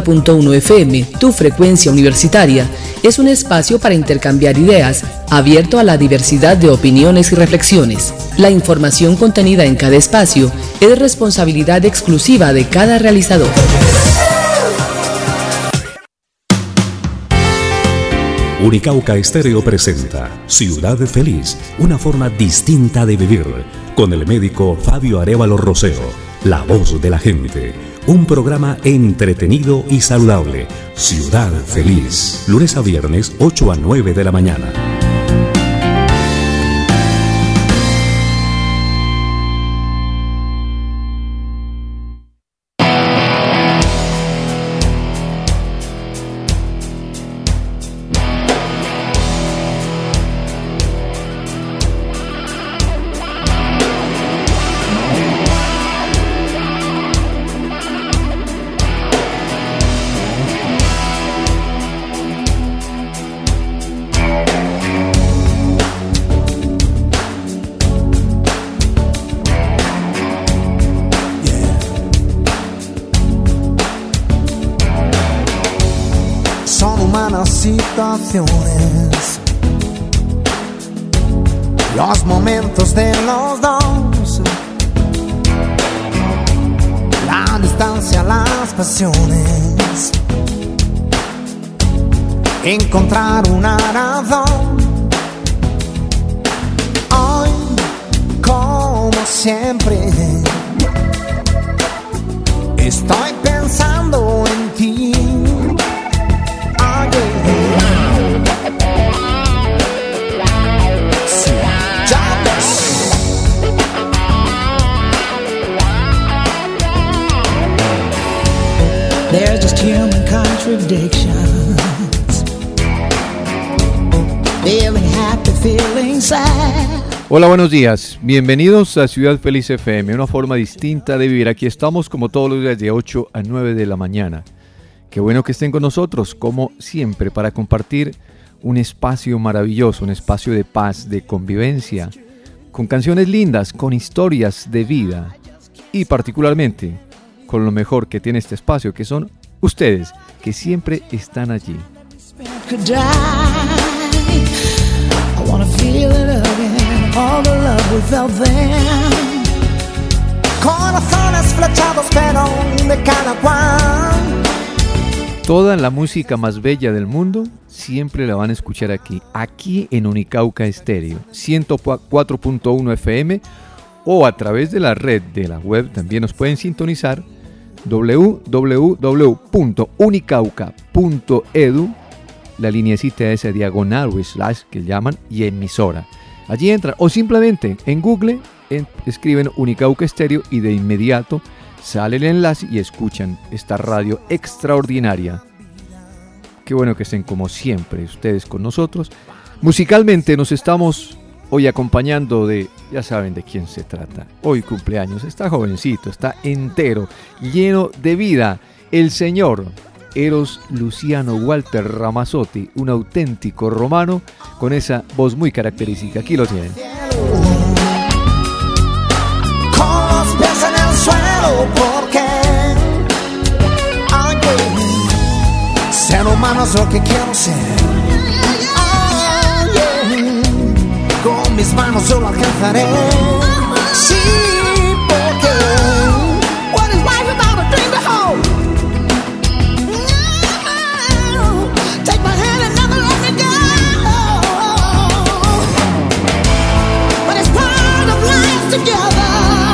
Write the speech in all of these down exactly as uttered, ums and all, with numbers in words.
punto uno F M, tu frecuencia universitaria, es un espacio para intercambiar ideas, abierto a la diversidad de opiniones y reflexiones. La información contenida en cada espacio es responsabilidad exclusiva de cada realizador. Unicauca Estéreo presenta Ciudad Feliz, una forma distinta de vivir, con el médico Fabio Arévalo Roseo, la voz de la gente. Un programa entretenido y saludable. Ciudad Feliz, lunes a viernes, ocho a nueve de la mañana. Situaciones, los momentos de los dos, la distancia, las pasiones, encontrar una razón. Hoy, como siempre, estoy pensando en ti. They're just human contradictions. Feeling happy, feeling sad. Hola, buenos días. Bienvenidos a Ciudad Feliz F M, una forma distinta de vivir. Aquí estamos como todos los días de ocho a nueve de la mañana. Qué bueno que estén con nosotros, como siempre, para compartir un espacio maravilloso, un espacio de paz, de convivencia, con canciones lindas, con historias de vida y particularmente con lo mejor que tiene este espacio, que son ustedes, que siempre están allí. Corazones flechados, pero de cada cual. Toda la música más bella del mundo siempre la van a escuchar aquí, aquí en Unicauca Estéreo, ciento cuatro punto uno F M, o a través de la red de la web también nos pueden sintonizar doble u doble u doble u punto unicauca punto e d u, la lineecita esa diagonal o slash que llaman, y emisora. Allí entran o simplemente en Google en, escriben Unicauca Estéreo y de inmediato sale el enlace y escuchan esta radio extraordinaria. Qué bueno que estén como siempre ustedes con nosotros. Musicalmente nos estamos hoy acompañando de, ya saben de quién se trata. Hoy cumpleaños, está jovencito, está entero, lleno de vida. El señor Eros Luciano Walter Ramazzotti, un auténtico romano con esa voz muy característica. Aquí lo tienen. Con los pies en el suelo, porque okay, ser humano es lo que quiero ser. Con mis manos yo lo alcanzaré. Sí, porque what is life without a dream to hold? No, take my hand and never let me go. But it's part of life together.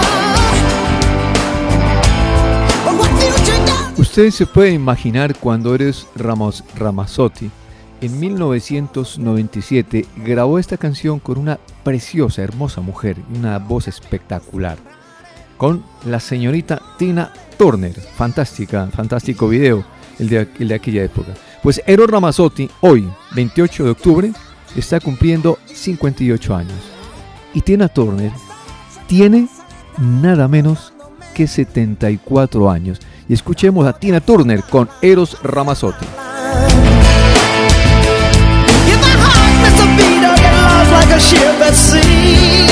But what future does? Ustedes se pueden imaginar cuando Eros Ramos, Ramazzotti en mil novecientos noventa y siete grabó esta canción con una preciosa, hermosa mujer y una voz espectacular, con la señorita Tina Turner. Fantástica, fantástico video el de, el de aquella época. Pues Eros Ramazzotti hoy, veintiocho de octubre, está cumpliendo cincuenta y ocho años. Y Tina Turner tiene nada menos que setenta y cuatro años. Y escuchemos a Tina Turner con Eros Ramazzotti. Like a ship at sea,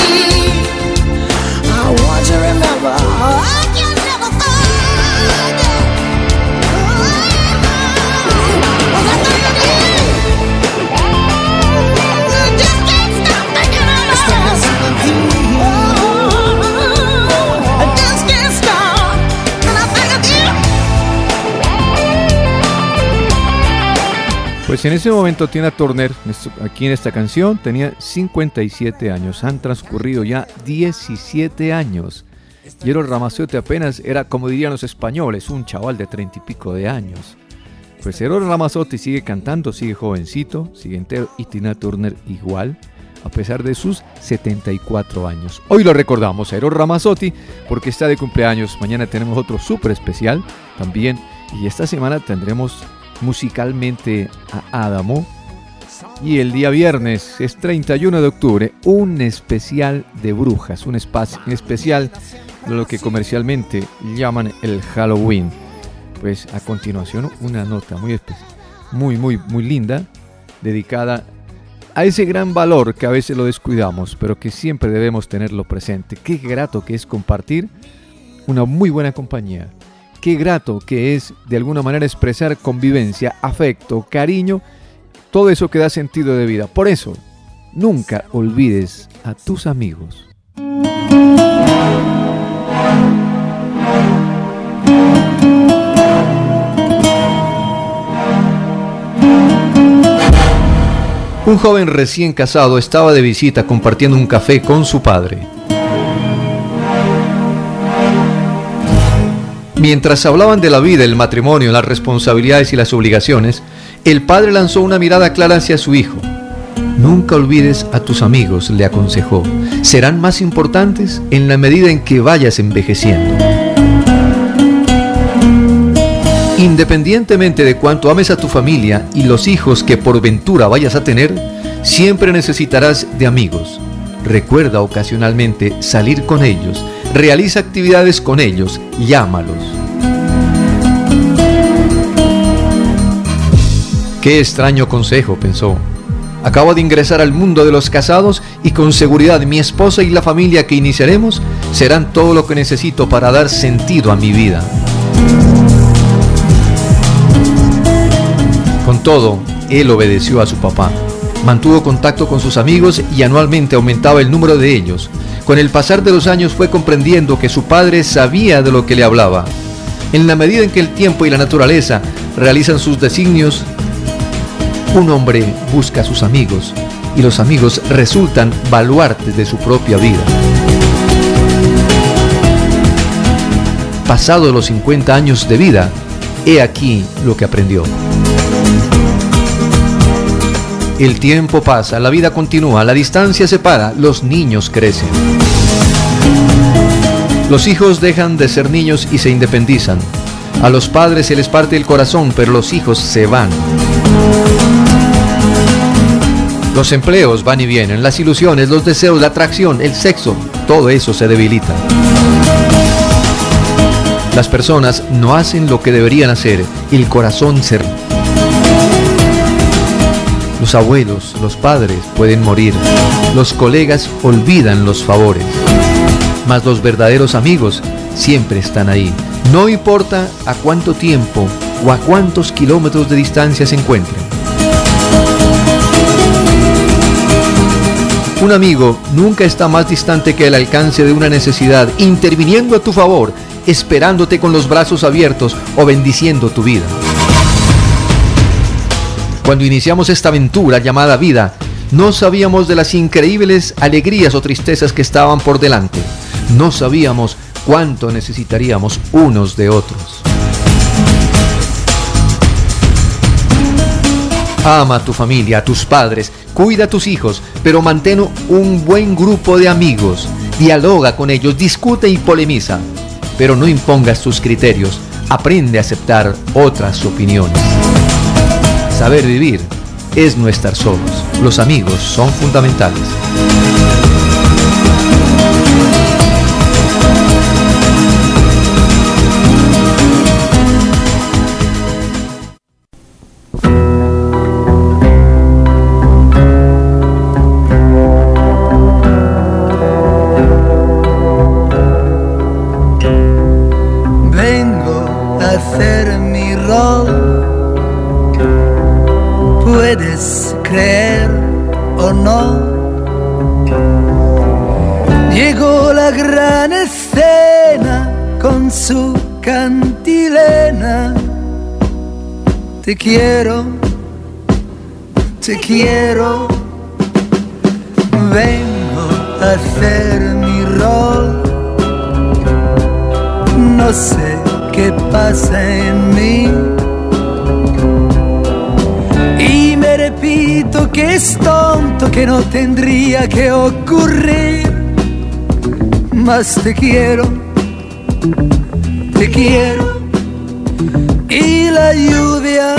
I want you to remember I can never forget. Pues en ese momento Tina Turner, aquí en esta canción, tenía cincuenta y siete años. Han transcurrido ya diecisiete años. Y Eros Ramazzotti apenas era, como dirían los españoles, un chaval de treinta y pico de años. Pues Eros Ramazzotti sigue cantando, sigue jovencito, sigue entero, y Tina Turner igual, a pesar de sus setenta y cuatro años. Hoy lo recordamos a Eros Ramazzotti porque está de cumpleaños. Mañana tenemos otro súper especial también. Y esta semana tendremos musicalmente a Adamo. Y el día viernes es treinta y uno de octubre, un especial de brujas, un espacio especial de lo que comercialmente llaman el Halloween. Pues a continuación una nota muy especial, muy muy muy linda, dedicada a ese gran valor que a veces lo descuidamos, pero que siempre debemos tenerlo presente. Qué grato que es compartir una muy buena compañía. Qué grato que es de alguna manera expresar convivencia, afecto, cariño, todo eso que da sentido de vida. Por eso, nunca olvides a tus amigos. Un joven recién casado estaba de visita compartiendo un café con su padre. Mientras hablaban de la vida, el matrimonio, las responsabilidades y las obligaciones, el padre lanzó una mirada clara hacia su hijo. Nunca olvides a tus amigos, le aconsejó. Serán más importantes en la medida en que vayas envejeciendo. Independientemente de cuánto ames a tu familia y los hijos que por ventura vayas a tener, siempre necesitarás de amigos. Recuerda ocasionalmente salir con ellos, realiza actividades con ellos, llámalos. Qué extraño consejo, pensó. Acabo de ingresar al mundo de los casados y con seguridad mi esposa y la familia que iniciaremos serán todo lo que necesito para dar sentido a mi vida. Con todo, él obedeció a su papá. Mantuvo contacto con sus amigos y anualmente aumentaba el número de ellos. Con el pasar de los años fue comprendiendo que su padre sabía de lo que le hablaba. En la medida en que el tiempo y la naturaleza realizan sus designios, un hombre busca a sus amigos y los amigos resultan baluartes de su propia vida. Pasados los cincuenta años de vida, he aquí lo que aprendió. El tiempo pasa, la vida continúa, la distancia separa, los niños crecen. Los hijos dejan de ser niños y se independizan. A los padres se les parte el corazón, pero los hijos se van. Los empleos van y vienen, las ilusiones, los deseos, la atracción, el sexo, todo eso se debilita. Las personas no hacen lo que deberían hacer y el corazón se... Los abuelos, los padres pueden morir, los colegas olvidan los favores, mas los verdaderos amigos siempre están ahí, no importa a cuánto tiempo o a cuántos kilómetros de distancia se encuentren. Un amigo nunca está más distante que el alcance de una necesidad, interviniendo a tu favor, esperándote con los brazos abiertos o bendiciendo tu vida. Cuando iniciamos esta aventura llamada vida, no sabíamos de las increíbles alegrías o tristezas que estaban por delante. No sabíamos cuánto necesitaríamos unos de otros. Ama a tu familia, a tus padres, cuida a tus hijos, pero mantén un buen grupo de amigos. Dialoga con ellos, discute y polemiza, pero no impongas tus criterios. Aprende a aceptar otras opiniones. Saber vivir es no estar solos. Los amigos son fundamentales. Vengo a hacer mi rol. Puedes creer o no. Llegó la gran escena con su cantilena. Te quiero te quiero, vengo a hacer mi rol. No sé qué pasa en mí y me repito que es tonto, que no tendría que ocurrir. Mas te quiero, te quiero y la lluvia.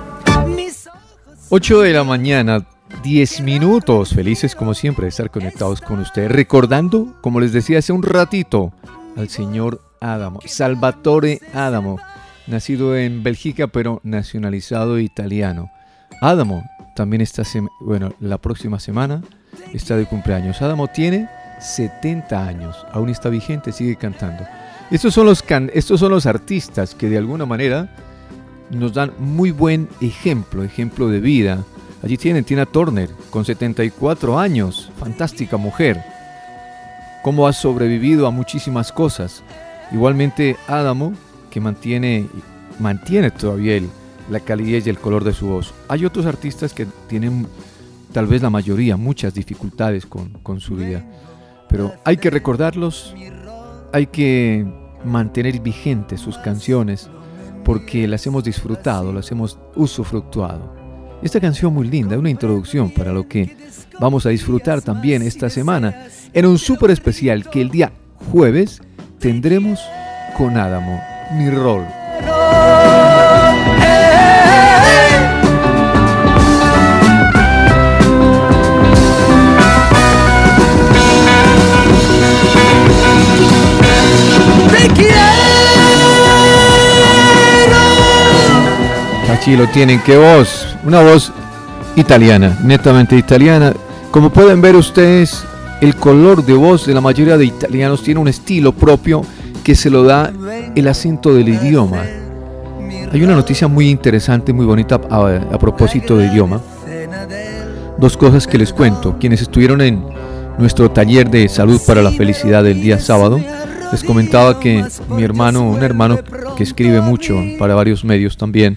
ocho de la mañana, diez minutos. Felices como siempre de estar conectados con ustedes. Recordando, como les decía hace un ratito, al señor Adamo, Salvatore Adamo, nacido en Bélgica pero nacionalizado italiano. Adamo también está, bueno, la próxima semana está de cumpleaños. Adamo tiene setenta años, aún está vigente, sigue cantando. Estos son los, can estos son los artistas que de alguna manera nos dan muy buen ejemplo, ejemplo de vida. Allí tienen Tina Turner, con setenta y cuatro años, fantástica mujer. Cómo ha sobrevivido a muchísimas cosas. Igualmente Adamo, que mantiene, mantiene todavía el, la calidez y el color de su voz. Hay otros artistas que tienen, tal vez la mayoría, muchas dificultades con, con su vida. Pero hay que recordarlos, hay que mantener vigentes sus canciones, porque las hemos disfrutado, las hemos usufructuado. Esta canción muy linda, una introducción para lo que vamos a disfrutar también esta semana, en un súper especial que el día jueves tendremos con Adamo, Mi Rol. Aquí lo tienen, qué voz, una voz italiana, netamente italiana. Como pueden ver ustedes, el color de voz de la mayoría de italianos tiene un estilo propio que se lo da el acento del idioma. Hay una noticia muy interesante, muy bonita a, a propósito de idioma. Dos cosas que les cuento. Quienes estuvieron en nuestro taller de salud para la felicidad del día sábado, les comentaba que mi hermano, un hermano que escribe mucho para varios medios también,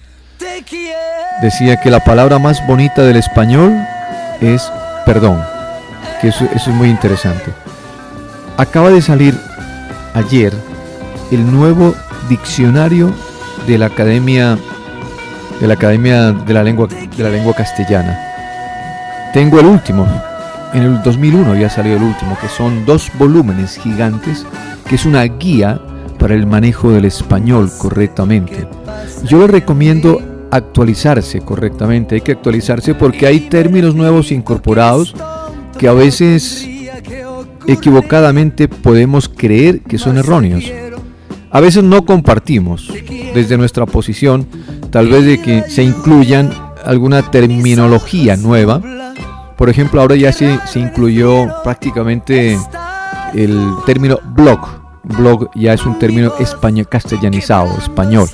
decía que la palabra más bonita del español es perdón, que eso, eso es muy interesante. Acaba de salir ayer el nuevo diccionario de la Academia de la Academia de la Lengua de la Lengua Castellana. Tengo el último, en el dos mil uno había salido el último, que son dos volúmenes gigantes, que es una guía para el manejo del español correctamente. Yo les recomiendo actualizarse correctamente, hay que actualizarse porque hay términos nuevos incorporados que a veces equivocadamente podemos creer que son erróneos. A veces no compartimos desde nuestra posición, tal vez de que se incluyan alguna terminología nueva. Por ejemplo, ahora ya se, se incluyó prácticamente el término blog. Blog ya es un término español, castellanizado, español.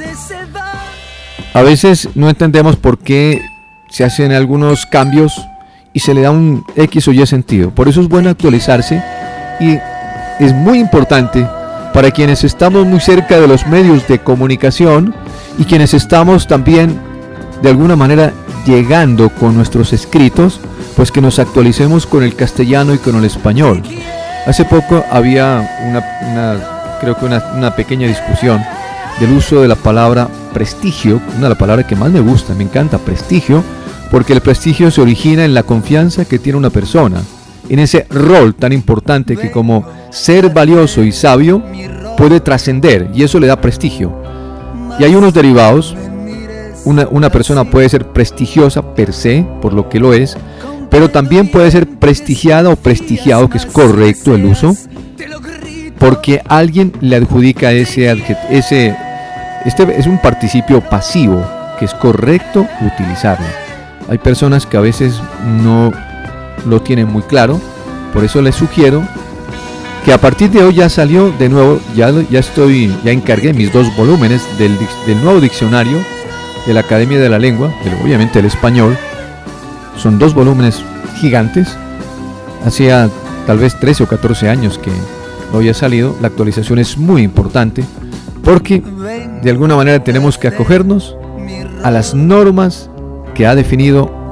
A veces no entendemos por qué se hacen algunos cambios y se le da un X o Y sentido. Por eso es bueno actualizarse y es muy importante para quienes estamos muy cerca de los medios de comunicación y quienes estamos también de alguna manera llegando con nuestros escritos, pues que nos actualicemos con el castellano y con el español. Hace poco había una, una creo que una, una pequeña discusión del uso de la palabra prestigio, una de las palabras que más me gusta, me encanta, prestigio, porque el prestigio se origina en la confianza que tiene una persona, en ese rol tan importante que como ser valioso y sabio puede trascender, y eso le da prestigio. Y hay unos derivados, una, una persona puede ser prestigiosa per se, por lo que lo es, pero también puede ser prestigiada o prestigiado, que es correcto el uso, porque alguien le adjudica ese adjetivo, ese, este es un participio pasivo, que es correcto utilizarlo. Hay personas que a veces no lo tienen muy claro, por eso les sugiero que a partir de hoy ya salió de nuevo, ya, ya estoy, ya encargué mis dos volúmenes del, del nuevo diccionario de la Academia de la Lengua, del, obviamente el español. Son dos volúmenes gigantes, hacía tal vez trece o catorce años que no había salido. La actualización es muy importante porque de alguna manera tenemos que acogernos a las normas que ha definido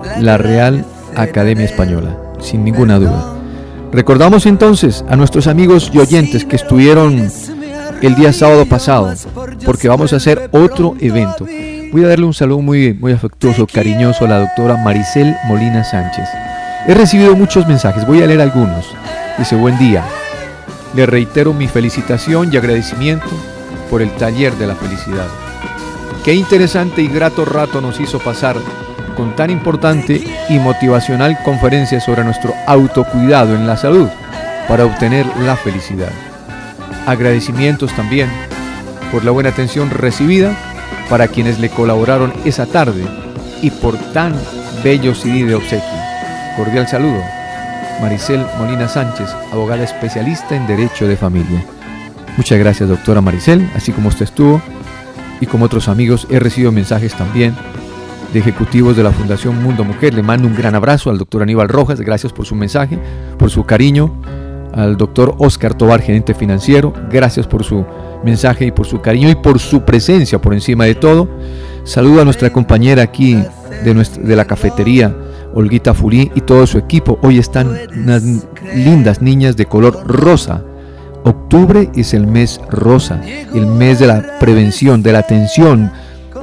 la Real Academia Española, sin ninguna duda. Recordamos entonces a nuestros amigos y oyentes que estuvieron el día sábado pasado, porque vamos a hacer otro evento. Voy a darle un saludo muy, muy afectuoso, cariñoso a la doctora Maricel Molina Sánchez. He recibido muchos mensajes, voy a leer algunos. Dice: buen día, le reitero mi felicitación y agradecimiento por el taller de la felicidad. Qué interesante y grato rato nos hizo pasar con tan importante y motivacional conferencia sobre nuestro autocuidado en la salud para obtener la felicidad. Agradecimientos también por la buena atención recibida para quienes le colaboraron esa tarde y por tan bello C D de obsequio. Cordial saludo, Maricel Molina Sánchez, abogada especialista en Derecho de Familia. Muchas gracias, doctora Maricel, así como usted estuvo y como otros amigos. He recibido mensajes también de ejecutivos de la Fundación Mundo Mujer. Le mando un gran abrazo al doctor Aníbal Rojas, gracias por su mensaje, por su cariño. Al doctor Oscar Tobar, gerente financiero, gracias por su mensaje y por su cariño y por su presencia por encima de todo. Saludo a nuestra compañera aquí de, nuestra, de la cafetería, Olguita Fulí, y todo su equipo. Hoy están unas lindas niñas de color rosa. Octubre es el mes rosa, el mes de la prevención, de la atención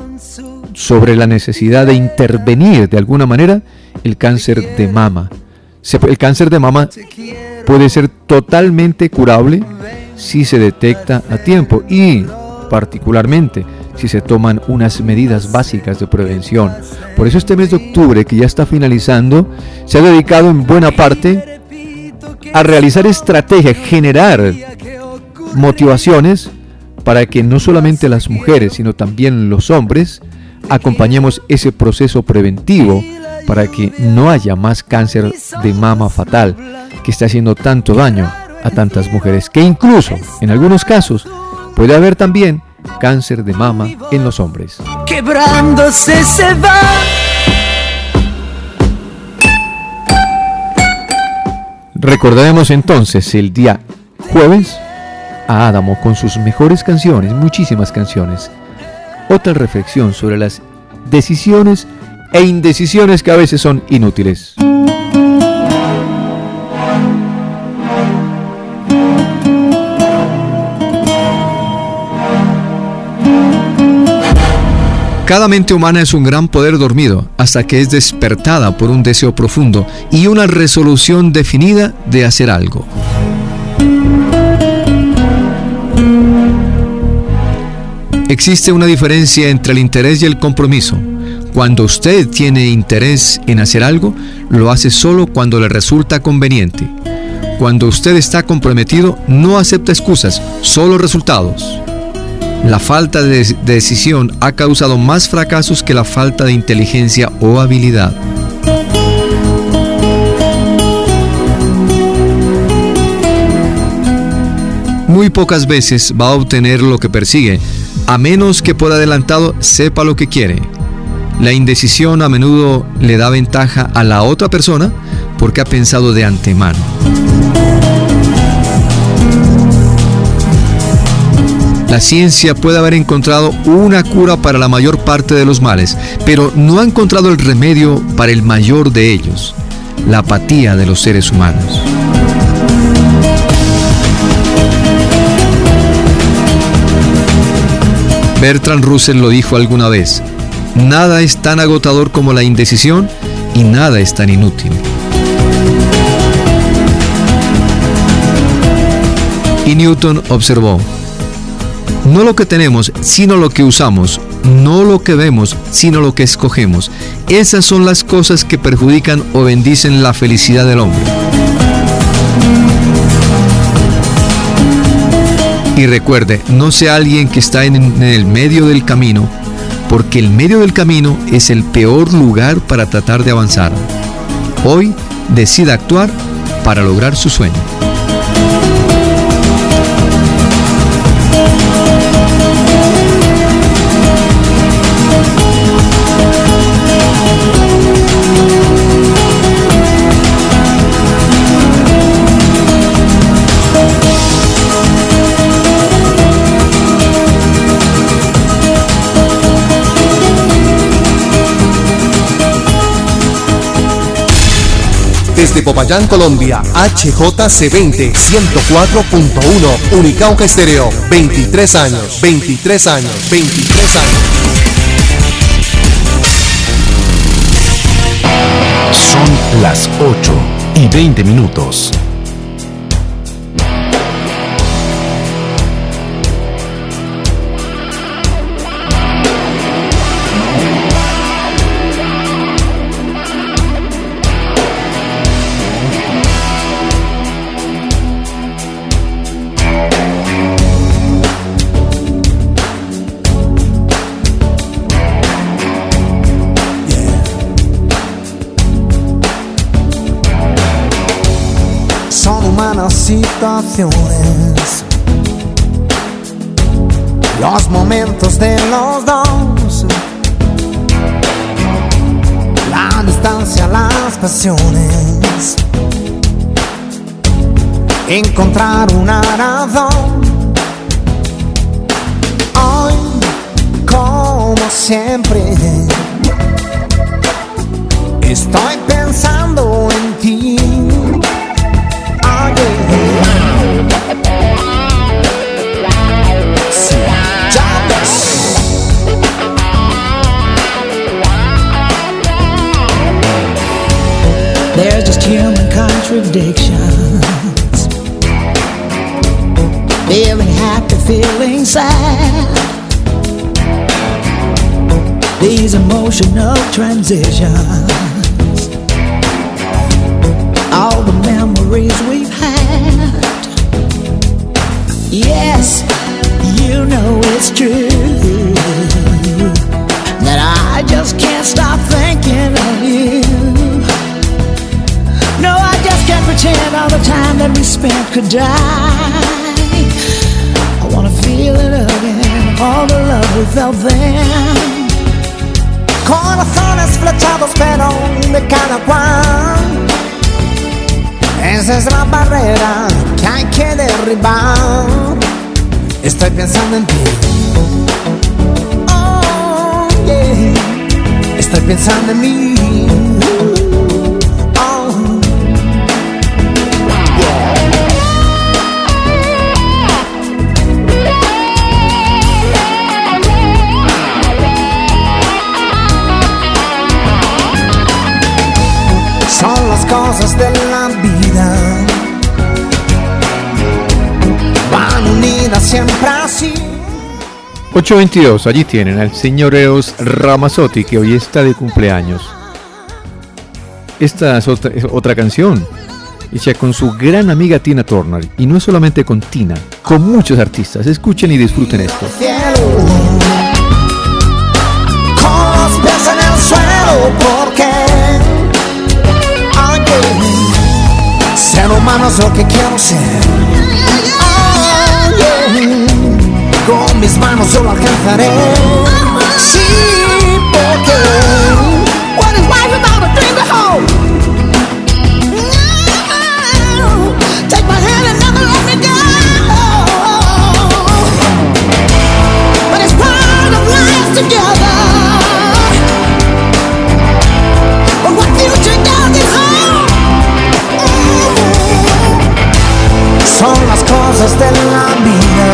sobre la necesidad de intervenir de alguna manera el cáncer de mama. El cáncer de mama puede ser totalmente curable si se detecta a tiempo y particularmente si se toman unas medidas básicas de prevención. Por eso este mes de octubre, que ya está finalizando, se ha dedicado en buena parte a realizar estrategias, generar motivaciones para que no solamente las mujeres, sino también los hombres acompañemos ese proceso preventivo para que no haya más cáncer de mama fatal que está haciendo tanto daño a tantas mujeres, que incluso en algunos casos puede haber también cáncer de mama en los hombres. Quebrándose se va. Recordaremos entonces el día jueves a Adamo con sus mejores canciones, muchísimas canciones. Otra reflexión sobre las decisiones e indecisiones que a veces son inútiles. Cada mente humana es un gran poder dormido hasta que es despertada por un deseo profundo y una resolución definida de hacer algo. Existe una diferencia entre el interés y el compromiso. Cuando usted tiene interés en hacer algo, lo hace solo cuando le resulta conveniente. Cuando usted está comprometido, no acepta excusas, solo resultados. La falta de decisión ha causado más fracasos que la falta de inteligencia o habilidad. Muy pocas veces va a obtener lo que persigue, a menos que por adelantado sepa lo que quiere. La indecisión a menudo le da ventaja a la otra persona porque ha pensado de antemano. La ciencia puede haber encontrado una cura para la mayor parte de los males, pero no ha encontrado el remedio para el mayor de ellos, la apatía de los seres humanos. Bertrand Russell lo dijo alguna vez: nada es tan agotador como la indecisión y nada es tan inútil. Y Newton observó: no lo que tenemos, sino lo que usamos, no lo que vemos, sino lo que escogemos. Esas son las cosas que perjudican o bendicen la felicidad del hombre. Y recuerde, no sea alguien que está en, en el medio del camino, porque el medio del camino es el peor lugar para tratar de avanzar. Hoy, decida actuar para lograr su sueño. Desde Popayán, Colombia, H J C veinte, ciento cuatro punto uno, Unicauca Estéreo, veintitrés años, veintitrés años, veintitrés años. Son las ocho y veinte minutos. Situaciones, los momentos de los dos, la distancia, las pasiones, encontrar una razón. Hoy, como siempre, estoy pensando en ti. There's just human contradictions, feeling happy, feeling sad, these emotional transitions, all the memories we've had. Yes, you know it's true that I just can't stop thinking of you. No, I just can't pretend all the time that we spent could die. I wanna feel it again, all the love we felt then. Corazones flechados pero de cada cual, esa es la barrera que hay que derribar. Estoy pensando en ti. Oh, yeah. Estoy pensando en mí. Son las cosas de la vida, van unidas siempre así. ocho veintidós, allí tienen al señor Eros Ramazzotti, que hoy está de cumpleaños. Esta es otra, es otra canción hecha con su gran amiga Tina Turner, y no es solamente con Tina, con muchos artistas. Escuchen y disfruten esto. Con los pies en el suelo, porque ser humano es lo que quiero ser. Oh, yeah. Con mis manos yo lo alcanzaré. Sí, porque what is life without a dream to hold? No. Take my hand and never let me go. But it's part of life together. But what future does it hold? Son las cosas de la vida.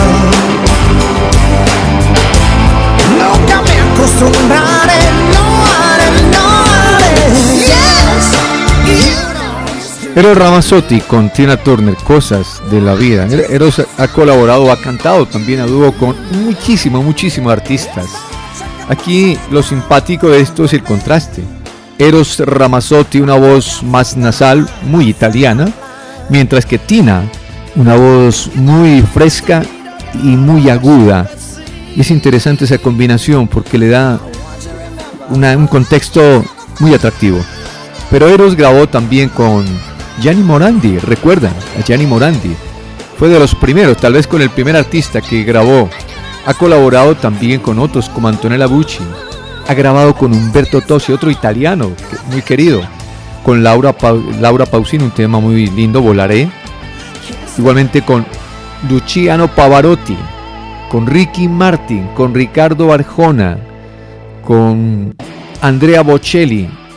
Nunca me acostumbraré, no haré, no haré. Yes, Eros Ramazzotti con Tina Turner, cosas de la vida. Eros ha colaborado, ha cantado también a dúo con muchísimos, muchísimos artistas. Aquí lo simpático de esto es el contraste. Eros Ramazzotti, una voz más nasal, muy italiana, mientras que Tina, una voz muy fresca y muy aguda. Y es interesante esa combinación porque le da una, un contexto muy atractivo. Pero Eros grabó también con Gianni Morandi, recuerdan a Gianni Morandi. Fue de los primeros, tal vez con el primer artista que grabó. Ha colaborado también con otros como Antonella Bucci. Ha grabado con Umberto Tozzi, otro italiano muy querido. Con Laura, pa- Laura Pausini, un tema muy lindo, Volaré. Igualmente con Luciano Pavarotti, con Ricky Martin, con Ricardo Arjona, con Andrea Bocelli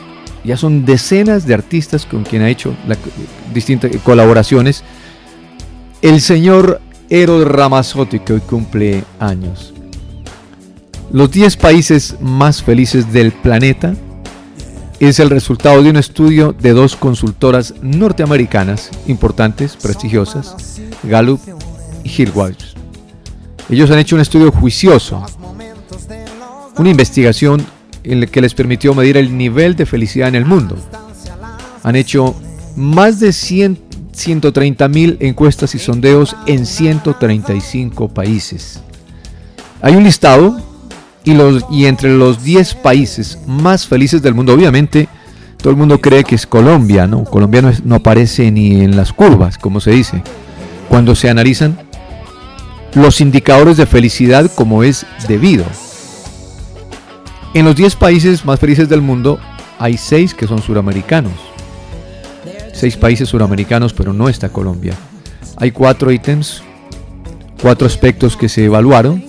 Ya son decenas de artistas con quien ha hecho la, distintas colaboraciones. El señor Eros Ramazzotti, que hoy cumple años. Los diez países más felices del planeta es el resultado de un estudio de dos consultoras norteamericanas importantes, prestigiosas, Gallup y Hillwaters. Ellos han hecho un estudio juicioso, una investigación en la que les permitió medir el nivel de felicidad en el mundo. Han hecho más de cien, ciento treinta mil encuestas y sondeos en ciento treinta y cinco países. Hay un listado y, los, y entre los diez países más felices del mundo, obviamente, todo el mundo cree que es Colombia, ¿no? Colombia no, es, no aparece ni en las curvas, como se dice. Cuando se analizan los indicadores de felicidad como es debido. En los diez países más felices del mundo hay seis que son suramericanos. seis países suramericanos, pero no está Colombia. Hay cuatro ítems, cuatro aspectos que se evaluaron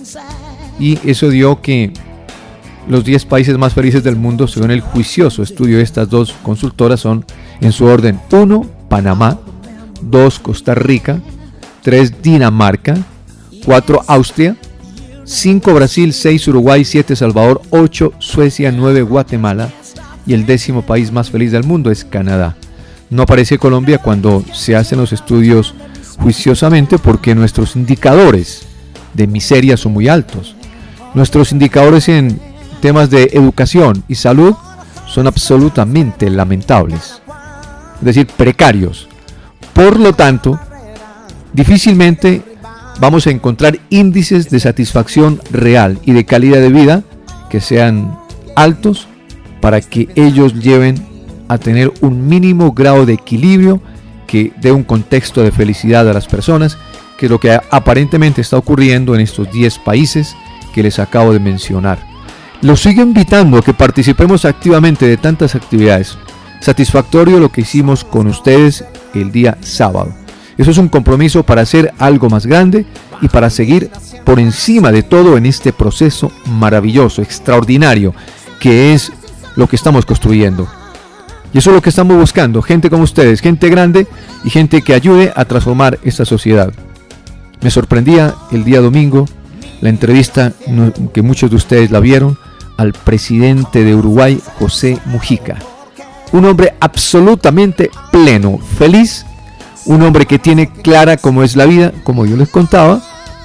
y eso dio que los diez países más felices del mundo, según el juicioso estudio de estas dos consultoras, son en su orden: uno, Panamá; dos, Costa Rica; tres, Dinamarca; cuatro, Austria; cinco, Brasil; seis, Uruguay; siete, Salvador; ocho, Suecia; nueve, Guatemala; y el décimo país más feliz del mundo es Canadá. No aparece Colombia cuando se hacen los estudios juiciosamente porque nuestros indicadores de miseria son muy altos. Nuestros indicadores en temas de educación y salud son absolutamente lamentables, es decir, precarios. Por lo tanto, difícilmente vamos a encontrar índices de satisfacción real y de calidad de vida que sean altos para que ellos lleven a tener un mínimo grado de equilibrio que dé un contexto de felicidad a las personas, que es lo que aparentemente está ocurriendo en estos diez países que les acabo de mencionar. Los sigo invitando a que participemos activamente de tantas actividades. Satisfactorio lo que hicimos con ustedes el día sábado. Eso es un compromiso para hacer algo más grande y para seguir por encima de todo en este proceso maravilloso, extraordinario, que es lo que estamos construyendo. Y eso es lo que estamos buscando, gente como ustedes, gente grande y gente que ayude a transformar esta sociedad. Me sorprendía el día domingo la entrevista, que muchos de ustedes la vieron, al presidente de Uruguay, José Mujica. Un hombre absolutamente pleno, feliz, un hombre que tiene clara cómo es la vida, como yo les contaba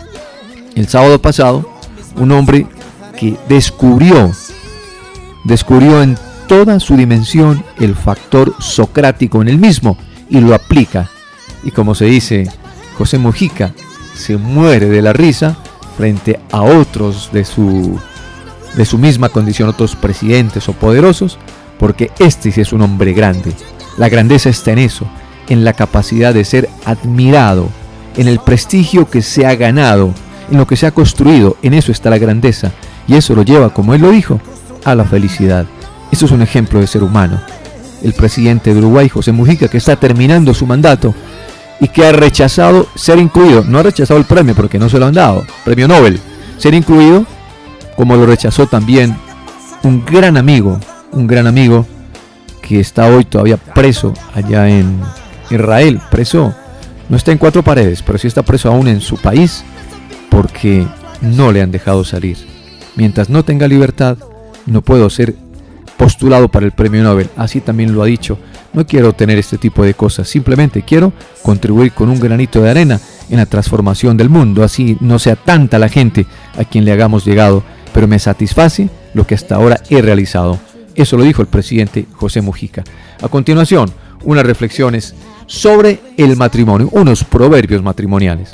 el sábado pasado, un hombre que descubrió, descubrió en toda su dimensión el factor socrático en él mismo y lo aplica. Y como se dice, José Mujica se muere de la risa frente a otros de su, de su misma condición, otros presidentes o poderosos, porque este sí es un hombre grande. La grandeza está en eso, en la capacidad de ser admirado, en el prestigio que se ha ganado, en lo que se ha construido. En eso está la grandeza y eso lo lleva, como él lo dijo, a la felicidad. Eso es un ejemplo de ser humano. El presidente de Uruguay, José Mujica, que está terminando su mandato y que ha rechazado ser incluido, no ha rechazado el premio porque no se lo han dado, premio Nobel, ser incluido, como lo rechazó también un gran amigo, un gran amigo que está hoy todavía preso allá en Israel, preso, no está en cuatro paredes, pero sí está preso aún en su país porque no le han dejado salir. Mientras no tenga libertad, no puedo ser postulado para el premio Nobel. Así también lo ha dicho: no quiero tener este tipo de cosas, simplemente quiero contribuir con un granito de arena en la transformación del mundo, así no sea tanta la gente a quien le hagamos llegado, pero me satisface lo que hasta ahora he realizado. Eso lo dijo el presidente José Mujica. A continuación, unas reflexiones sobre el matrimonio, unos proverbios matrimoniales.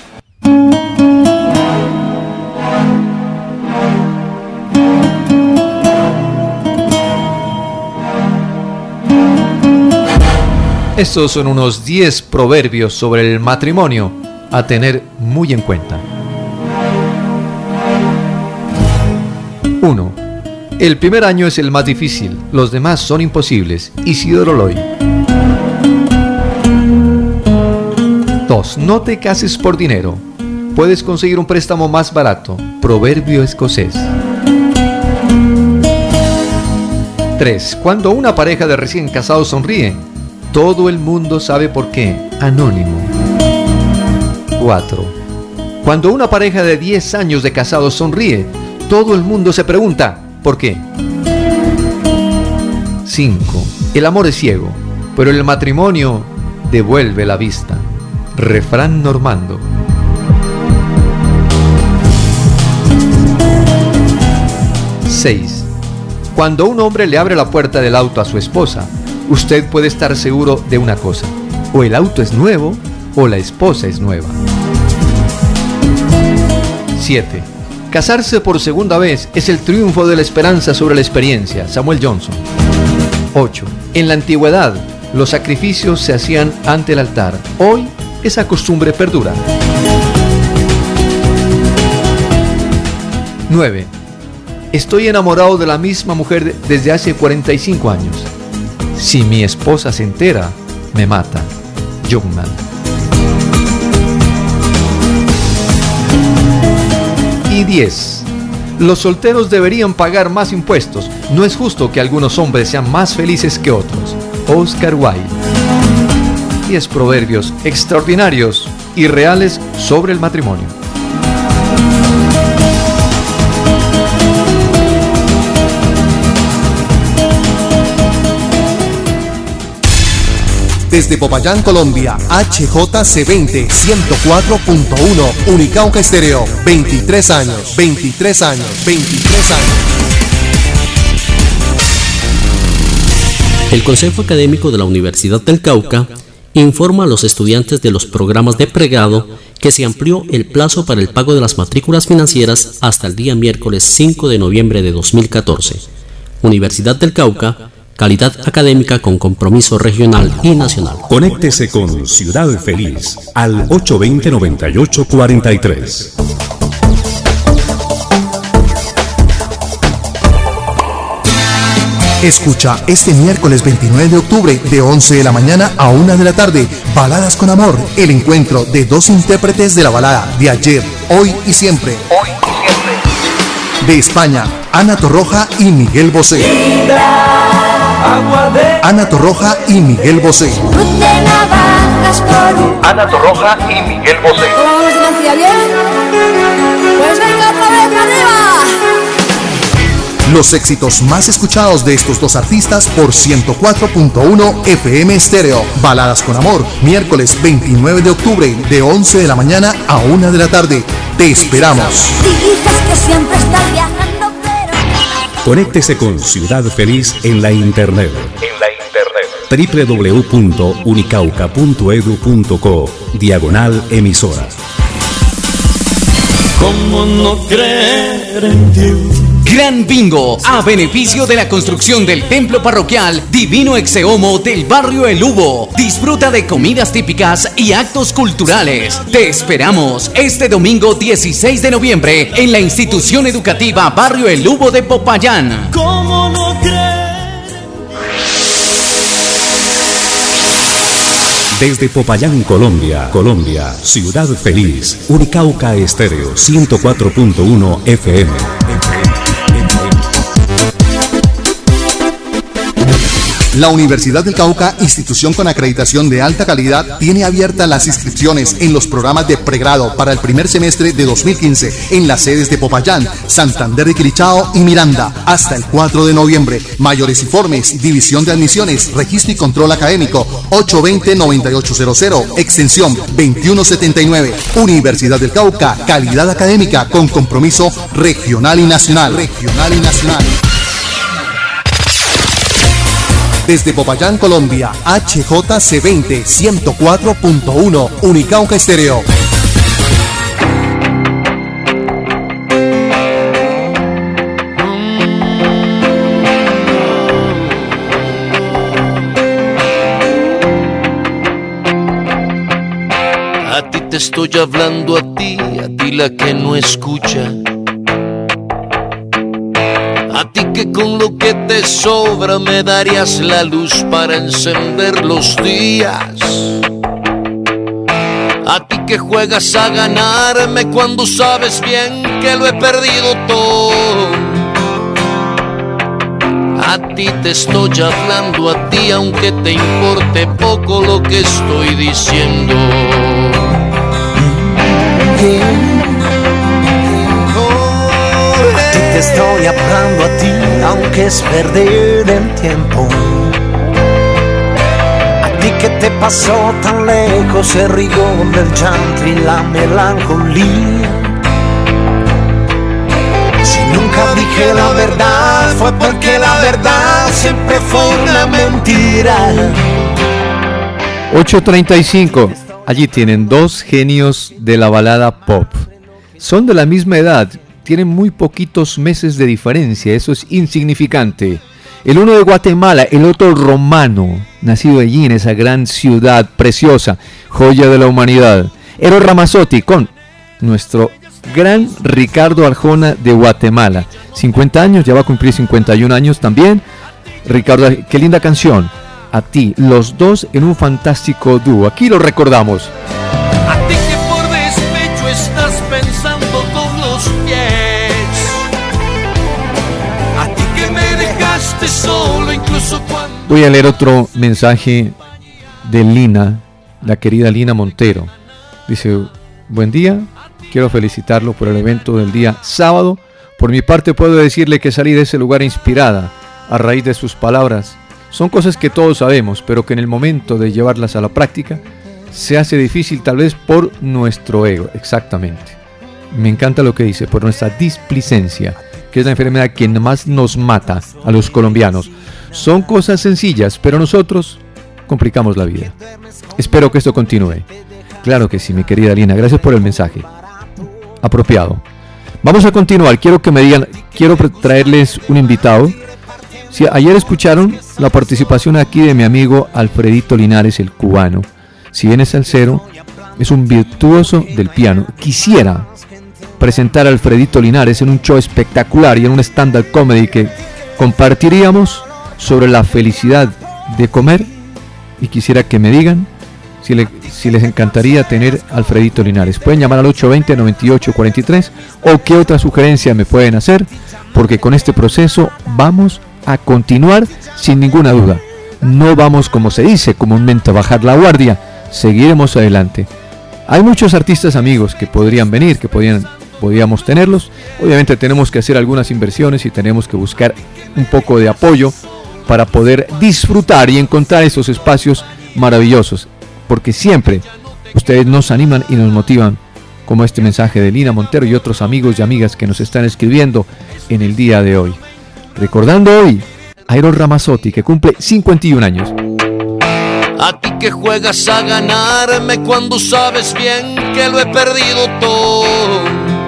Estos son unos diez proverbios sobre el matrimonio a tener muy en cuenta. uno. El primer año es el más difícil, los demás son imposibles. Isidoro Loy. dos. No te cases por dinero, puedes conseguir un préstamo más barato. Proverbio escocés. tres. Cuando una pareja de recién casados sonríe, todo el mundo sabe por qué. Anónimo. cuatro. Cuando una pareja de diez años de casados sonríe, todo el mundo se pregunta ¿por qué? cinco. El amor es ciego, pero el matrimonio devuelve la vista. Refrán normando. seis. Cuando un hombre le abre la puerta del auto a su esposa, usted puede estar seguro de una cosa: o el auto es nuevo o la esposa es nueva. siete. Casarse por segunda vez es el triunfo de la esperanza sobre la experiencia. Samuel Johnson. ocho. En la antigüedad, los sacrificios se hacían ante el altar. Hoy, esa costumbre perdura. nueve. Estoy enamorado de la misma mujer desde hace cuarenta y cinco años. Si mi esposa se entera, me mata. Jungmann. Y diez. Los solteros deberían pagar más impuestos. No es justo que algunos hombres sean más felices que otros. Oscar Wilde. diez proverbios extraordinarios y reales sobre el matrimonio. Desde Popayán, Colombia, H J C veinte, ciento cuatro punto uno, Unicauca Estéreo, veintitrés años, veintitrés años, veintitrés años. El Consejo Académico de la Universidad del Cauca informa a los estudiantes de los programas de pregrado que se amplió el plazo para el pago de las matrículas financieras hasta el día miércoles cinco de noviembre de dos mil catorce. Universidad del Cauca, calidad académica con compromiso regional y nacional. Conéctese con Ciudad Feliz al ocho dos cero, nueve ocho cuatro tres. Escucha este miércoles veintinueve de octubre de once de la mañana a una de la tarde, Baladas con Amor, el encuentro de dos intérpretes de la balada de ayer, hoy y siempre. Hoy y siempre. De España, Ana Torroja y Miguel Bosé. Ana Torroja y Miguel Bosé. Ana Torroja y Miguel Bosé. ¿Cómo se confía bien? Pues venga otra vez arriba. Los éxitos más escuchados de estos dos artistas por ciento cuatro punto uno F M Estéreo. Baladas con Amor, miércoles veintinueve de octubre de once de la mañana a una de la tarde. Te esperamos. Dices que siempre estás viajando, pero... Conéctese con Ciudad Feliz en la internet. En la internet. doble u doble u doble u punto unicauca punto edu punto co diagonal emisora. ¿Cómo no creer en Dios? Gran Bingo, a beneficio de la construcción del templo parroquial Divino Exeomo del barrio El Hubo. Disfruta de comidas típicas y actos culturales. Te esperamos este domingo dieciséis de noviembre en la institución educativa Barrio El Hubo de Popayán. ¿Cómo no creer? Desde Popayán, Colombia, Colombia, Ciudad Feliz, Unicauca Estéreo, ciento cuatro punto uno F M. La Universidad del Cauca, institución con acreditación de alta calidad, tiene abiertas las inscripciones en los programas de pregrado para el primer semestre de dos mil quince en las sedes de Popayán, Santander de Quilichao y Miranda hasta el cuatro de noviembre. Mayores informes, División de Admisiones, Registro y Control Académico, ocho dos cero, nueve ocho cero cero, extensión veintiuno setenta y nueve. Universidad del Cauca, calidad académica con compromiso regional y nacional. Regional y nacional. Desde Popayán, Colombia, H J C veinte, ciento cuatro punto uno, Unicauca Estéreo. A ti te estoy hablando, a ti, a ti la que no escucha. A ti que con lo que te sobra me darías la luz para encender los días. A ti que juegas a ganarme cuando sabes bien que lo he perdido todo. A ti te estoy hablando, a ti aunque te importe poco lo que estoy diciendo. A ti te estoy hablando, a ti aunque es perder el tiempo. A ti que te pasó tan lejos el rigor del llanto y la melancolía. Nunca dije la verdad, fue porque la verdad siempre fue una mentira. ocho treinta y cinco. Allí tienen dos genios de la balada pop. Son de la misma edad, tienen muy poquitos meses de diferencia, eso es insignificante. El uno de Guatemala, el otro romano, nacido allí en esa gran ciudad preciosa, joya de la humanidad. Eros Ramazzotti con nuestro gran Ricardo Arjona de Guatemala, cincuenta años, ya va a cumplir cincuenta y un años también. Ricardo, qué linda canción. A ti, los dos en un fantástico dúo. Aquí lo recordamos. A ti que por despecho estás pensando con los pies. A ti que me dejaste solo incluso cuando... Voy a leer otro mensaje de Lina, la querida Lina Montero. Dice, buen día. Quiero felicitarlo por el evento del día sábado. Por mi parte puedo decirle que salí de ese lugar inspirada a raíz de sus palabras. Son cosas que todos sabemos, pero que en el momento de llevarlas a la práctica se hace difícil tal vez por nuestro ego. Exactamente. Me encanta lo que dice, por nuestra displicencia, que es la enfermedad que más nos mata a los colombianos. Son cosas sencillas, pero nosotros complicamos la vida. Espero que esto continúe. Claro que sí, mi querida Lina. Gracias por el mensaje. Apropiado. Vamos a continuar. Quiero que me digan, quiero traerles un invitado. Si ayer escucharon la participación aquí de mi amigo Alfredito Linares, el cubano. Si bien es salsero, es un virtuoso del piano. Quisiera presentar a Alfredito Linares en un show espectacular y en un stand-up comedy que compartiríamos sobre la felicidad de comer. Y quisiera que me digan Si, le, si les encantaría tener a Alfredito Linares. Pueden llamar al ocho dos cero, nueve ocho cuatro tres o qué otra sugerencia me pueden hacer, porque con este proceso vamos a continuar sin ninguna duda. No vamos, como se dice comúnmente, a bajar la guardia, seguiremos adelante. Hay muchos artistas amigos que podrían venir, que podrían, podríamos tenerlos. Obviamente tenemos que hacer algunas inversiones y tenemos que buscar un poco de apoyo para poder disfrutar y encontrar esos espacios maravillosos. Porque siempre ustedes nos animan y nos motivan, como este mensaje de Lina Montero y otros amigos y amigas que nos están escribiendo en el día de hoy. Recordando hoy a Eros Ramazzotti, que cumple cincuenta y un años. A ti que juegas a ganarme cuando sabes bien que lo he perdido todo.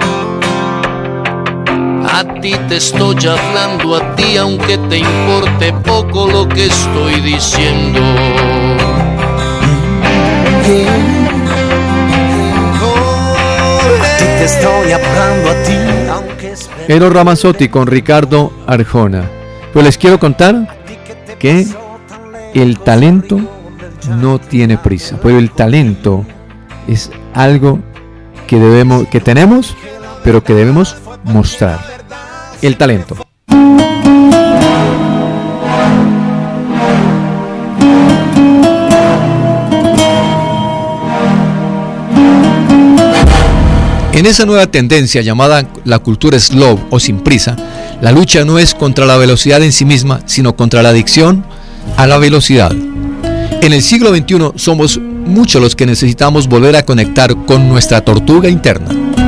A ti te estoy hablando, a ti aunque te importe poco lo que estoy diciendo. A ti te estoy hablando, a ti aunque es... Eros Ramazzotti con Ricardo Arjona. Pues les quiero contar que el talento no tiene prisa, pero el talento es algo que debemos, que tenemos, pero que debemos mostrar. El talento. En esa nueva tendencia llamada la cultura slow o sin prisa, la lucha no es contra la velocidad en sí misma, sino contra la adicción a la velocidad. En el siglo veintiuno somos muchos los que necesitamos volver a conectar con nuestra tortuga interna.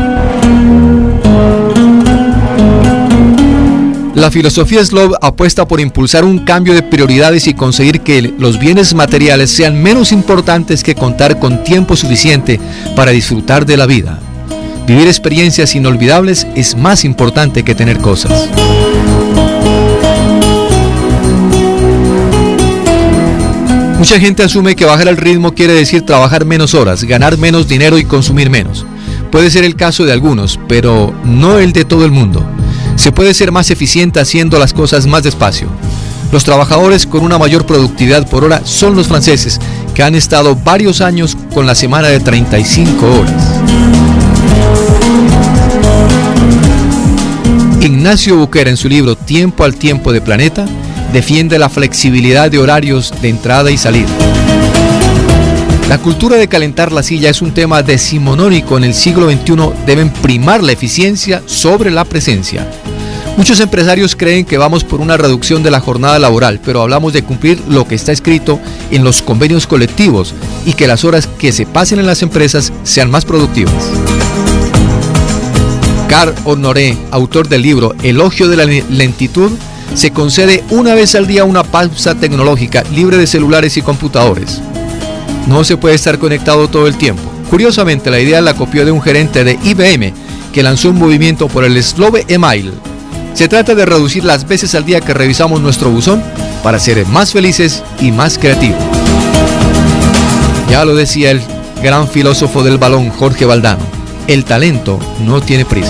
La filosofía slow apuesta por impulsar un cambio de prioridades y conseguir que los bienes materiales sean menos importantes que contar con tiempo suficiente para disfrutar de la vida. Vivir experiencias inolvidables es más importante que tener cosas. Mucha gente asume que bajar el ritmo quiere decir trabajar menos horas, ganar menos dinero y consumir menos. Puede ser el caso de algunos, pero no el de todo el mundo. Se puede ser más eficiente haciendo las cosas más despacio. Los trabajadores con una mayor productividad por hora son los franceses, que han estado varios años con la semana de treinta y cinco horas. Ignacio Buquera, en su libro Tiempo al Tiempo de Planeta, defiende la flexibilidad de horarios de entrada y salida. La cultura de calentar la silla es un tema decimonónico. En el siglo veintiuno deben primar la eficiencia sobre la presencia. Muchos empresarios creen que vamos por una reducción de la jornada laboral, pero hablamos de cumplir lo que está escrito en los convenios colectivos y que las horas que se pasen en las empresas sean más productivas. Carl Honoré, autor del libro Elogio de la lentitud, se concede una vez al día una pausa tecnológica libre de celulares y computadores. No se puede estar conectado todo el tiempo. Curiosamente, la idea la copió de un gerente de I B M que lanzó un movimiento por el Slow Email. Se trata de reducir las veces al día que revisamos nuestro buzón para ser más felices y más creativos. Ya lo decía el gran filósofo del balón Jorge Valdano, el talento no tiene prisa.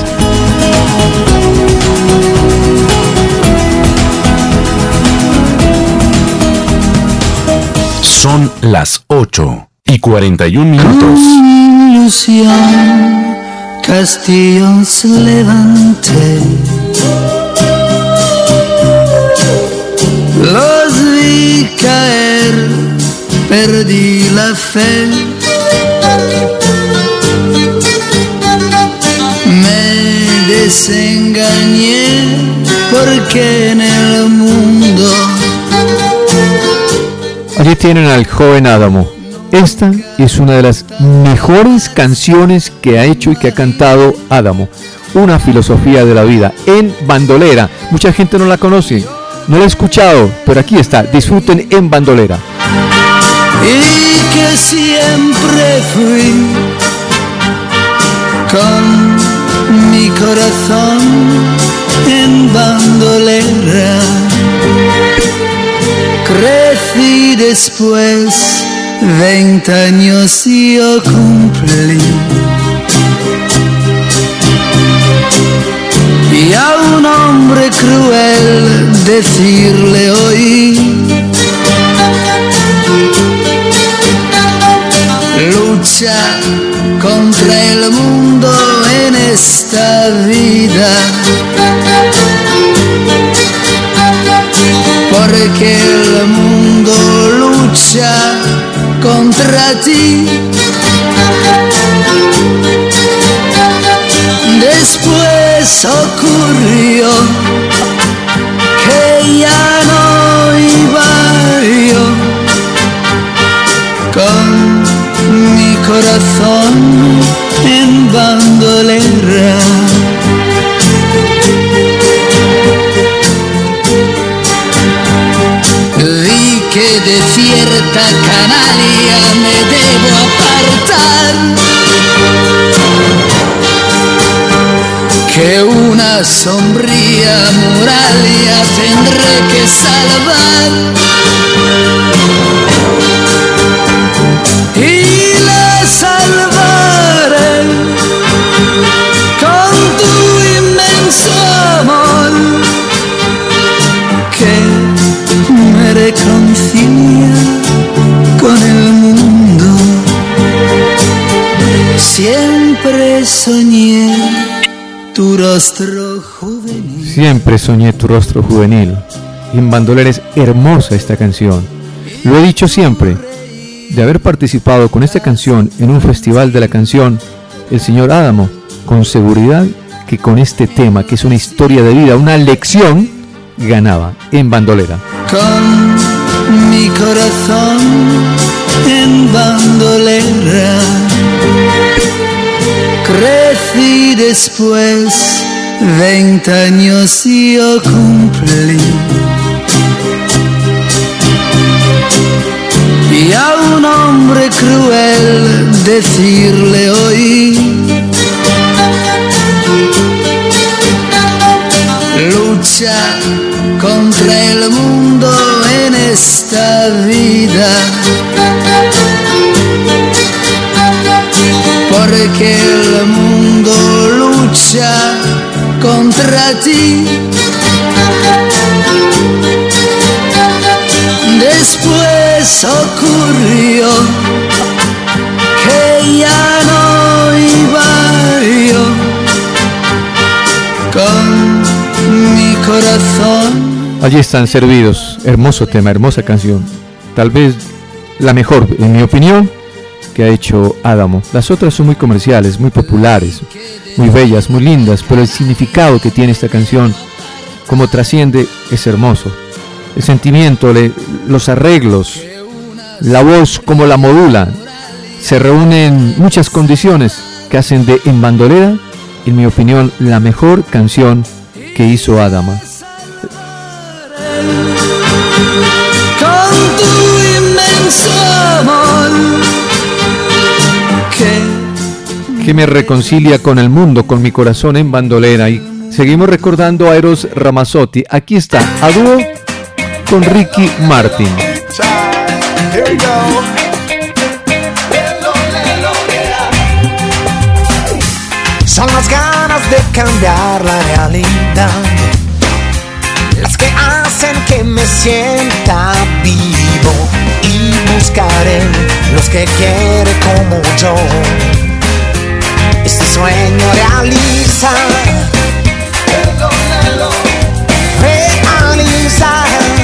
Son las ocho y cuarenta y un minutos. Ilusión, castillos levanté, los vi caer, perdí la fe, me desengañé porque en el mundo. Allí tienen al joven Adamo. Esta es una de las mejores canciones que ha hecho y que ha cantado Adamo. Una filosofía de la vida en bandolera. Mucha gente no la conoce, no la ha escuchado, pero aquí está. Disfruten en bandolera. Y que siempre fui con mi corazón en bandolera. Crecí después, veinte años yo cumplí, y a un hombre cruel decirle oí: lucha contra el mundo en esta vida, porque el mundo lucha contra ti. Después ocurrió que ya no iba yo con mi corazón en bandolera. Vi que de cierta canalla me debo apartar, que una sombría muralla tendré que salvar, y la salvaré con tu inmenso amor, que me reconcilia con el mundo. Siempre soñé tu rostro juvenil. Siempre soñé tu rostro juvenil. Y en bandolera es hermosa esta canción. Lo he dicho siempre. De haber participado con esta canción en un festival de la canción, el señor Adamo, con seguridad que con este tema, que es una historia de vida, una lección, ganaba en bandolera. Con mi corazón en bandolera, crecí después, veinte años yo cumplí, y a un hombre cruel decirle oí: lucha contra el mundo en esta vida, porque el mundo lucha contra ti. Después ocurrió que ya no iba yo con mi corazón. Allí están servidos hermoso tema, hermosa canción. Tal vez la mejor, en mi opinión, que ha hecho Adamo. Las otras son muy comerciales, muy populares, muy bellas, muy lindas, pero el significado que tiene esta canción, como trasciende, es hermoso. El sentimiento, le, los arreglos, la voz, como la modula, se reúnen muchas condiciones que hacen de En Bandolera, en mi opinión, la mejor canción que hizo Adama. Con tu inmenso amor que, que me reconcilia con el mundo, con mi corazón en bandolera. Y seguimos recordando a Eros Ramazzotti. Aquí está, a dúo con Ricky Martin. Son las ganas de cambiar la realidad las que hacen que me sienta vivo, y buscaré los que quieren como yo este sueño realiza, realiza.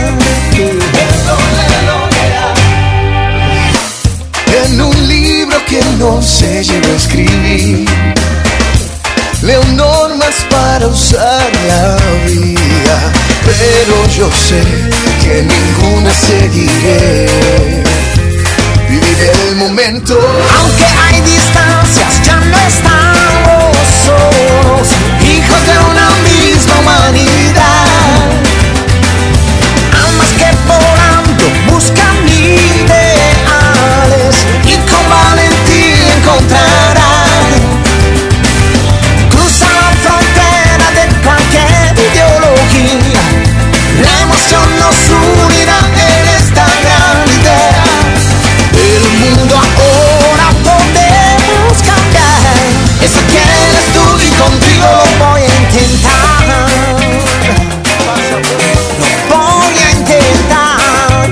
en un libro que no se llegó a escribir, leo normas para usar la vida, pero yo sé que ninguna seguiré. Viviré el momento. Aunque hay distancias, ya no estamos solos, hijos de una misma humanidad. Almas que volando buscan ideales y con valentía encontrarán. Cruza la frontera de cualquier ideología, la emoción nos unirá en esta gran idea. El mundo ahora podemos cambiar, eso quieres tú y contigo lo voy a intentar. Lo voy a intentar.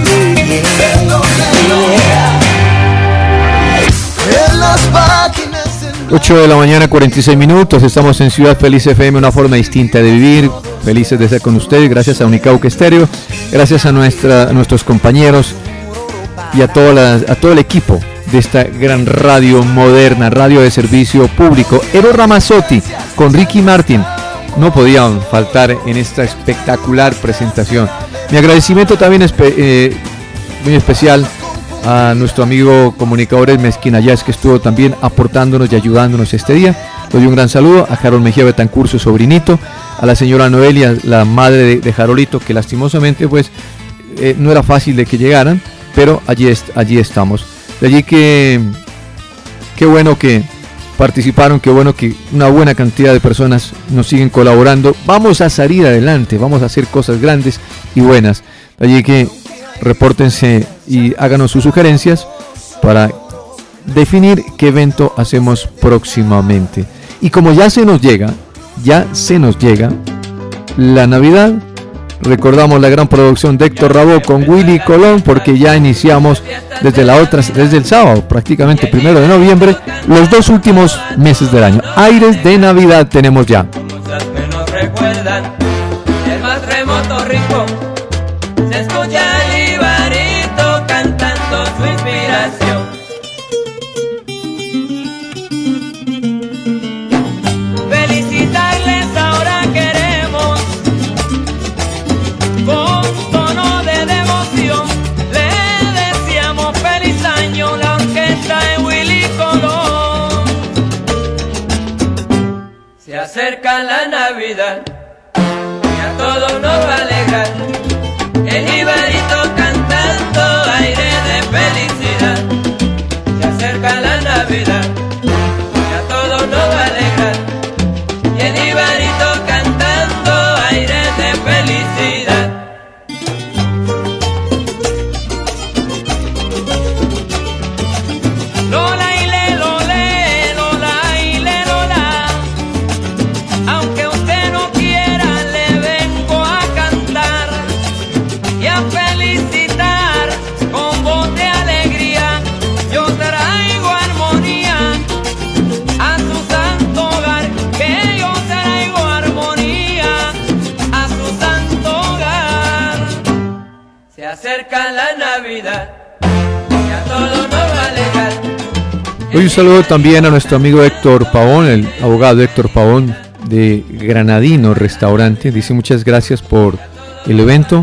Yeah. En las máquinas. ocho de la mañana, cuarenta y seis minutos. Estamos en Ciudad Feliz F M, una forma distinta de vivir. Felices de estar con ustedes, gracias a Unicauca Estéreo, gracias a, nuestra, a nuestros compañeros y a, toda la, a todo el equipo de esta gran radio moderna, radio de servicio público. Eros Ramazzotti con Ricky Martin no podían faltar en esta espectacular presentación. Mi agradecimiento también es eh, muy especial a nuestro amigo comunicador Mezquinayas, que estuvo también aportándonos y ayudándonos este día. Le doy un gran saludo a Harold Mejía Betancur, su sobrinito, a la señora Noelia, la madre de, de Jarolito, que lastimosamente pues eh, no era fácil de que llegaran, pero allí, est allí estamos. De allí que qué bueno que participaron, qué bueno que una buena cantidad de personas nos siguen colaborando. Vamos a salir adelante, vamos a hacer cosas grandes y buenas. De allí que repórtense y háganos sus sugerencias para definir qué evento hacemos próximamente. Y como ya se nos llega, ya se nos llega la Navidad, recordamos la gran producción de Héctor Rabo con Willy Colón, porque ya iniciamos desde la otra, desde el sábado, prácticamente primero de noviembre, los dos últimos meses del año. Aires de Navidad tenemos ya. Muchas que nos recuerdan el más remoto rincón, se escucha el Ibarito cantando su inspiración. Felicitarles ahora queremos con tono de devoción, le deseamos feliz año la orquesta de Willy Colón. Se acerca la Navidad y a todos nos va a alegrar el Ibarito cantando aire de felicidad. Se acerca la Navidad y a todos nos va a alegrar y el Ibarito cantando aire de felicidad. Lola y le, lole, Lola y le, lola, aunque usted no quiera acerca la Navidad, ya todo nos va a alegrar. Hoy un saludo también a nuestro amigo Héctor Pavón, el abogado Héctor Pavón de Granadino Restaurante. Dice muchas gracias por el evento.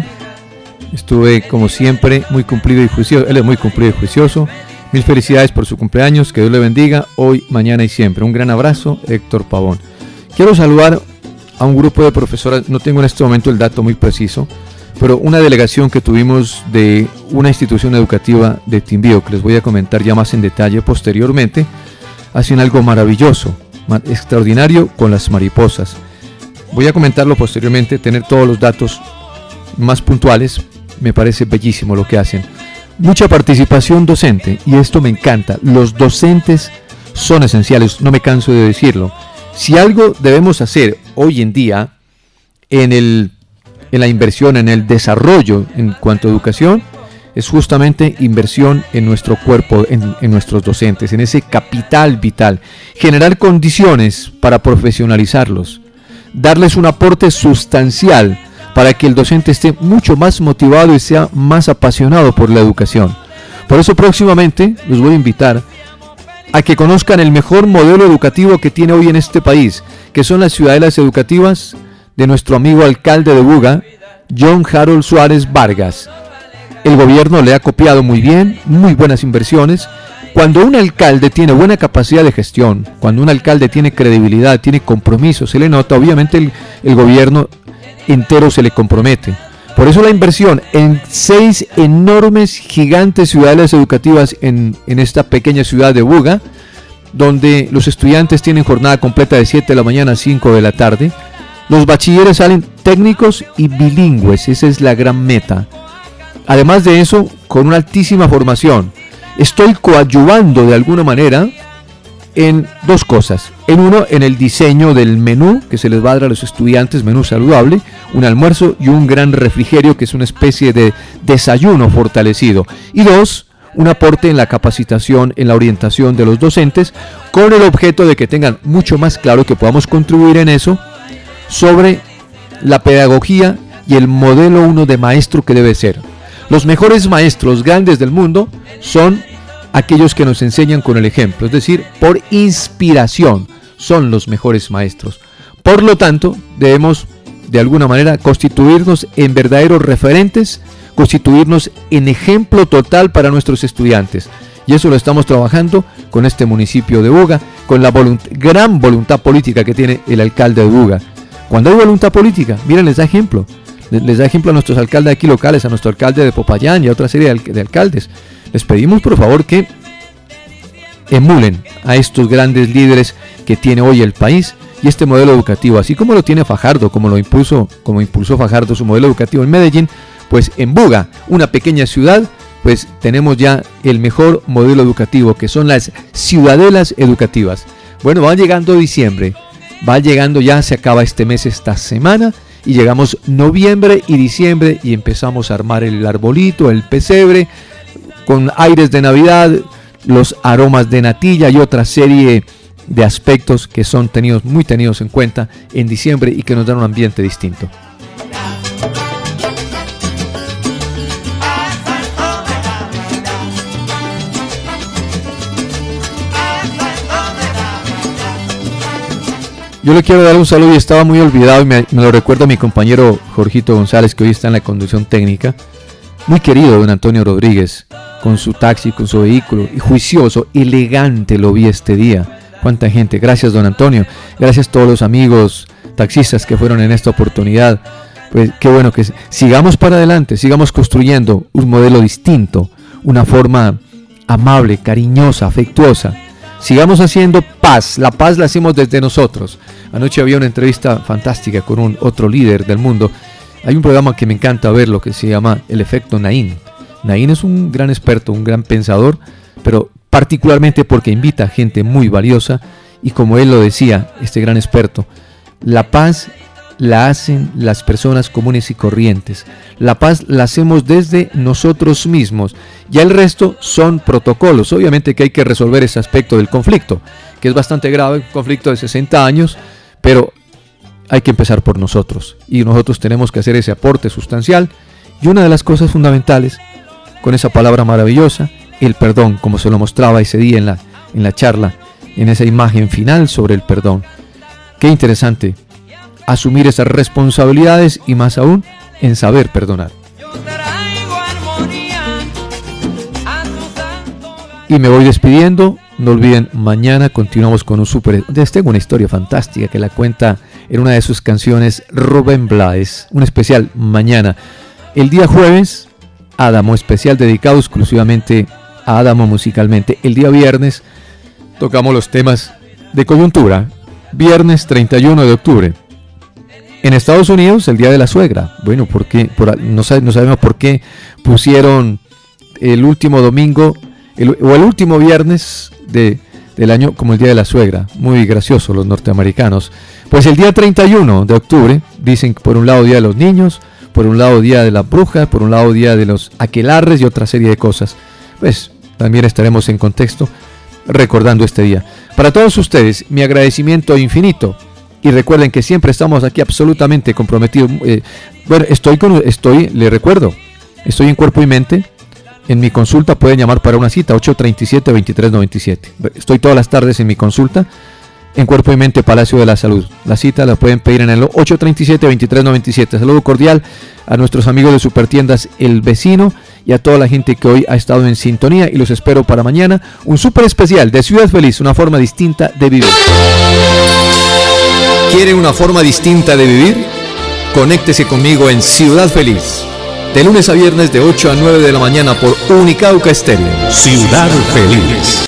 Estuve como siempre muy cumplido y juicioso. Él es muy cumplido y juicioso. Mil felicidades por su cumpleaños. Que Dios le bendiga hoy, mañana y siempre. Un gran abrazo, Héctor Pavón. Quiero saludar a un grupo de profesoras. No tengo en este momento el dato muy preciso, pero una delegación que tuvimos de una institución educativa de Timbío, que les voy a comentar ya más en detalle posteriormente, hacen algo maravilloso, extraordinario con las mariposas. Voy a comentarlo posteriormente, tener todos los datos más puntuales. Me parece bellísimo lo que hacen. Mucha participación docente, y esto me encanta. Los docentes son esenciales, no me canso de decirlo. Si algo debemos hacer hoy en día en el en la inversión, en el desarrollo en cuanto a educación, es justamente inversión en nuestro cuerpo, en, en nuestros docentes, en ese capital vital, generar condiciones para profesionalizarlos, darles un aporte sustancial para que el docente esté mucho más motivado y sea más apasionado por la educación. Por eso próximamente los voy a invitar a que conozcan el mejor modelo educativo que tiene hoy en este país, que son las ciudadelas educativas de nuestro amigo alcalde de Buga, John Harold Suárez Vargas. El gobierno le ha copiado muy bien, muy buenas inversiones. Cuando un alcalde tiene buena capacidad de gestión, cuando un alcalde tiene credibilidad, tiene compromiso, se le nota, obviamente el, el gobierno entero se le compromete. Por eso la inversión en seis enormes, gigantes ciudadelas educativas en, en esta pequeña ciudad de Buga, donde los estudiantes tienen jornada completa de siete de la mañana a cinco de la tarde. Los bachilleres salen técnicos y bilingües, esa es la gran meta. Además de eso, con una altísima formación, estoy coadyuvando de alguna manera en dos cosas. En uno, en el diseño del menú que se les va a dar a los estudiantes, menú saludable, un almuerzo y un gran refrigerio que es una especie de desayuno fortalecido. Y dos, un aporte en la capacitación, en la orientación de los docentes, con el objeto de que tengan mucho más claro, que podamos contribuir en eso, sobre la pedagogía y el modelo uno de maestro que debe ser. Los mejores maestros grandes del mundo son aquellos que nos enseñan con el ejemplo, es decir, por inspiración son los mejores maestros. Por lo tanto, debemos de alguna manera constituirnos en verdaderos referentes, constituirnos en ejemplo total para nuestros estudiantes. Y eso lo estamos trabajando con este municipio de Buga, con la volunt- gran voluntad política que tiene el alcalde de Buga. Cuando hay voluntad política, miren, les da ejemplo. Les da ejemplo a nuestros alcaldes aquí locales, a nuestro alcalde de Popayán y a otra serie de, al- de alcaldes. Les pedimos por favor que emulen a estos grandes líderes que tiene hoy el país y este modelo educativo, así como lo tiene Fajardo, como lo impulsó, como impulsó Fajardo su modelo educativo en Medellín, pues en Buga, una pequeña ciudad, pues tenemos ya el mejor modelo educativo, que son las ciudadelas educativas. Bueno, va llegando diciembre, va llegando ya, se acaba este mes, esta semana, y llegamos noviembre y diciembre y empezamos a armar el arbolito, el pesebre, con aires de Navidad, los aromas de natilla y otra serie de aspectos que son tenidos, muy tenidos en cuenta en diciembre y que nos dan un ambiente distinto. Yo le quiero dar un saludo y estaba muy olvidado y me, me lo recuerda mi compañero Jorgito González, que hoy está en la conducción técnica. Muy querido don Antonio Rodríguez, con su taxi, con su vehículo, y juicioso, elegante lo vi este día. Cuánta gente. Gracias don Antonio, gracias a todos los amigos taxistas que fueron en esta oportunidad. Pues qué bueno que sigamos para adelante, sigamos construyendo un modelo distinto, una forma amable, cariñosa, afectuosa. Sigamos haciendo paz, la paz la hacemos desde nosotros. Anoche había una entrevista fantástica con un otro líder del mundo. Hay un programa que me encanta verlo que se llama El Efecto Naín. Naín es un gran experto, un gran pensador, pero particularmente porque invita a gente muy valiosa y como él lo decía, este gran experto, la paz la hacen las personas comunes y corrientes. La paz la hacemos desde nosotros mismos. Ya el resto son protocolos. Obviamente que hay que resolver ese aspecto del conflicto, que es bastante grave, un conflicto de sesenta años, pero hay que empezar por nosotros. Y nosotros tenemos que hacer ese aporte sustancial Y una de las cosas fundamentales con esa palabra maravillosa, el perdón, como se lo mostraba ese día en la, en la charla, en esa imagen final sobre el perdón. Qué interesante asumir esas responsabilidades y más aún en saber perdonar. Y me voy despidiendo. No olviden, mañana continuamos con un super... Les tengo una historia fantástica que la cuenta en una de sus canciones Rubén Blades. Un especial mañana. El día jueves, Adamo, especial dedicado exclusivamente a Adamo musicalmente. El día viernes tocamos los temas de coyuntura. Viernes treinta y uno de octubre. En Estados Unidos, el Día de la Suegra. Bueno, ¿por qué? Por, no, sabe, no sabemos por qué pusieron el último domingo el, o el último viernes de, del año como el Día de la Suegra. Muy gracioso los norteamericanos. Pues el día treinta y uno de octubre, dicen que por un lado Día de los Niños, por un lado Día de la Bruja, por un lado Día de los Aquelarres y otra serie de cosas. Pues también estaremos en contexto recordando este día. Para todos ustedes, mi agradecimiento infinito. Y recuerden que siempre estamos aquí absolutamente comprometidos. Eh, bueno, estoy, con, estoy, le recuerdo, estoy en Cuerpo y Mente. En mi consulta pueden llamar para una cita, ocho tres siete, dos tres nueve siete. Estoy todas las tardes en mi consulta en Cuerpo y Mente, Palacio de la Salud. La cita la pueden pedir en el ocho tres siete, dos tres nueve siete. Saludo cordial a nuestros amigos de Supertiendas El Vecino y a toda la gente que hoy ha estado en sintonía, y los espero para mañana. Un súper especial de Ciudad Feliz, una forma distinta de vivir. ¿Quiere una forma distinta de vivir? Conéctese conmigo en Ciudad Feliz, de lunes a viernes de ocho a nueve de la mañana por Unicauca Estéreo. Ciudad Feliz.